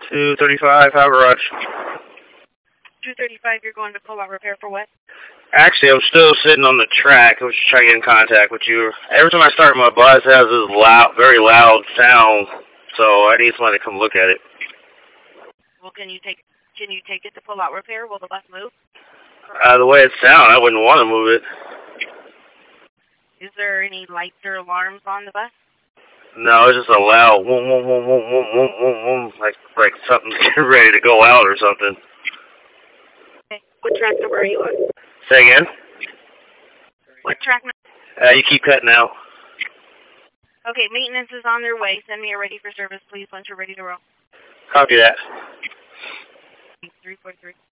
235, High Garage. 235, you're going to pull-out repair for what? Actually, I'm still sitting on the track. I was just trying to get in contact with you. Every time I start my bus, it has this loud, very loud sound, so I need someone to come look at it. Well, can you take it to pull-out repair? Will the bus move? The way it sounds, I wouldn't want to move it. Is there any lights or alarms on the bus? No, it's just a loud woom, woom, woom, woom, woom, woom, woom, woom, like something's getting ready to go out or something. Okay. What track number are you on? Say again? What track number? You keep cutting out. Okay, maintenance is on their way. Send me a ready for service, please, once you're ready to roll. Copy that. 343.